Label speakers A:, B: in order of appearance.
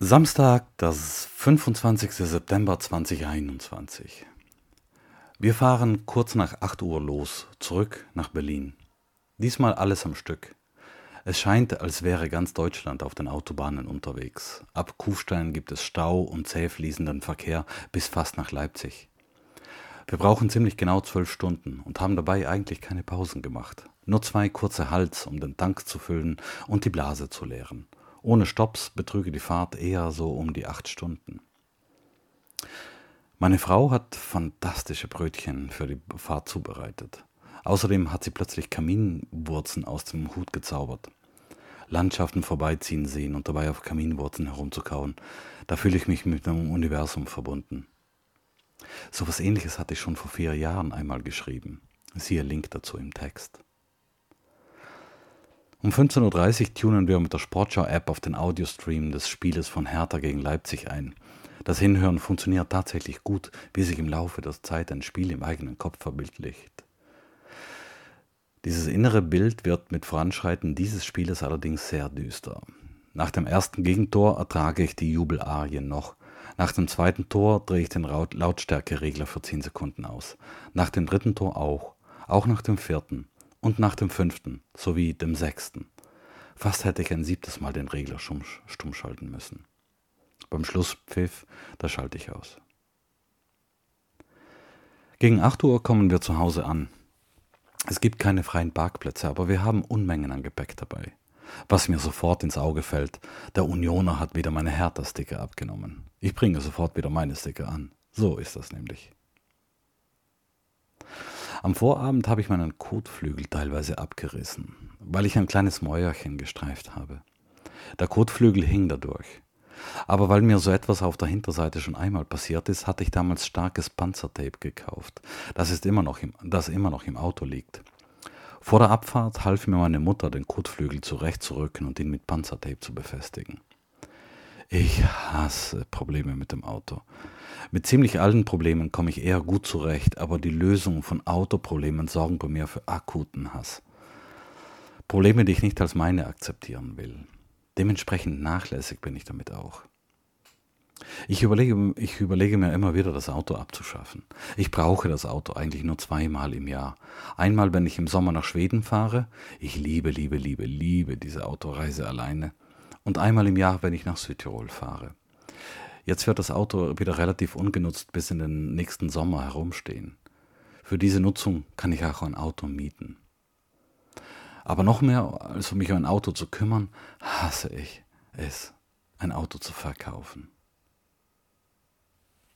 A: Samstag, das 25. September 2021. Wir fahren kurz nach 8 Uhr los, zurück nach Berlin. Diesmal alles am Stück. Es scheint, als wäre ganz Deutschland auf den Autobahnen unterwegs. Ab Kufstein gibt es Stau und zäh fließenden Verkehr bis fast nach Leipzig. Wir brauchen ziemlich genau 12 Stunden und haben dabei eigentlich keine Pausen gemacht. Nur 2 kurze Halts, um den Tank zu füllen und die Blase zu leeren. Ohne Stopps betrüge die Fahrt eher so um die 8 Stunden. Meine Frau hat fantastische Brötchen für die Fahrt zubereitet. Außerdem hat sie plötzlich Kaminwurzen aus dem Hut gezaubert. Landschaften vorbeiziehen sehen und dabei auf Kaminwurzen herumzukauen, da fühle ich mich mit dem Universum verbunden. So was Ähnliches hatte ich schon vor 4 Jahren einmal geschrieben. Siehe Link dazu im Text. Um 15:30 Uhr tunen wir mit der Sportschau-App auf den Audiostream des Spieles von Hertha gegen Leipzig ein. Das Hinhören funktioniert tatsächlich gut, wie sich im Laufe der Zeit ein Spiel im eigenen Kopf verbildlicht. Dieses innere Bild wird mit Voranschreiten dieses Spieles allerdings sehr düster. Nach dem ersten Gegentor ertrage ich die Jubelarien noch. Nach dem zweiten Tor drehe ich den Lautstärkeregler für 10 Sekunden aus. Nach dem dritten Tor auch. Auch nach dem vierten. Und nach dem 5. sowie dem 6. Fast hätte ich ein 7. Mal den Regler stumm schalten müssen. Beim Schlusspfiff, da schalte ich aus. Gegen 8 Uhr kommen wir zu Hause an. Es gibt keine freien Parkplätze, aber wir haben Unmengen an Gepäck dabei. Was mir sofort ins Auge fällt, der Unioner hat wieder meine Hertha-Sticker abgenommen. Ich bringe sofort wieder meine Sticker an. So ist das nämlich. Am Vorabend habe ich meinen Kotflügel teilweise abgerissen, weil ich ein kleines Mäuerchen gestreift habe. Der Kotflügel hing dadurch. Aber weil mir so etwas auf der Hinterseite schon einmal passiert ist, hatte ich damals starkes Panzertape gekauft, das immer noch im Auto liegt. Vor der Abfahrt half mir meine Mutter, den Kotflügel zurechtzurücken und ihn mit Panzertape zu befestigen. Ich hasse Probleme mit dem Auto. Mit ziemlich allen Problemen komme ich eher gut zurecht, aber die Lösung von Autoproblemen sorgen bei mir für akuten Hass. Probleme, die ich nicht als meine akzeptieren will. Dementsprechend nachlässig bin ich damit auch. Ich überlege mir immer wieder, das Auto abzuschaffen. Ich brauche das Auto eigentlich nur 2-mal im Jahr. Einmal, wenn ich im Sommer nach Schweden fahre. Ich liebe diese Autoreise alleine. Und einmal im Jahr, wenn ich nach Südtirol fahre. Jetzt wird das Auto wieder relativ ungenutzt bis in den nächsten Sommer herumstehen. Für diese Nutzung kann ich auch ein Auto mieten. Aber noch mehr, als um mich um ein Auto zu kümmern, hasse ich es, ein Auto zu verkaufen.